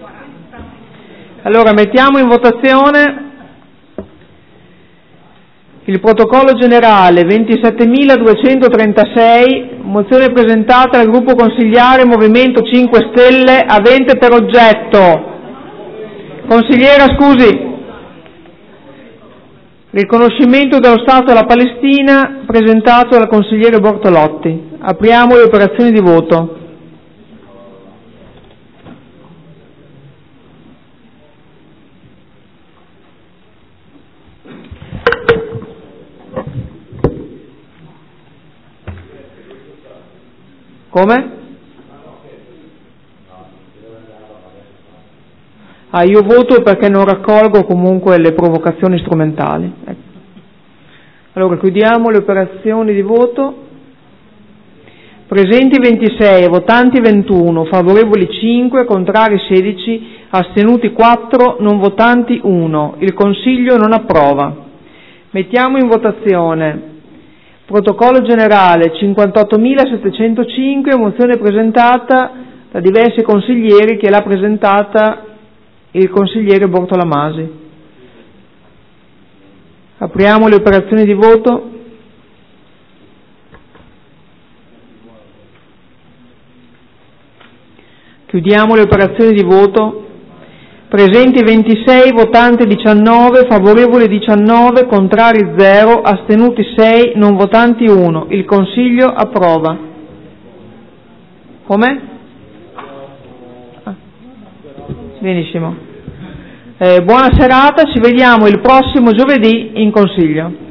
Allora mettiamo in votazione il protocollo generale 27.236, mozione presentata dal gruppo consigliare Movimento 5 Stelle, avente per oggetto, consigliera scusi, riconoscimento dello Stato alla Palestina, presentato dal consigliere Bortolotti. Apriamo le operazioni di voto. Come? Io voto perché non raccolgo comunque le provocazioni strumentali. Ecco. Allora chiudiamo le operazioni di voto. Presenti 26, votanti 21, favorevoli 5, contrari 16, astenuti 4, non votanti 1. Il Consiglio non approva. Mettiamo in votazione protocollo generale 58.705, mozione presentata da diversi consiglieri che l'ha presentata il consigliere Bortolamasi. Apriamo le operazioni di voto. Chiudiamo le operazioni di voto. Presenti 26, votanti 19, favorevoli 19, contrari 0, astenuti 6, non votanti 1. Il Consiglio approva. Com'è? Benissimo. Buona serata, ci vediamo il prossimo giovedì in Consiglio.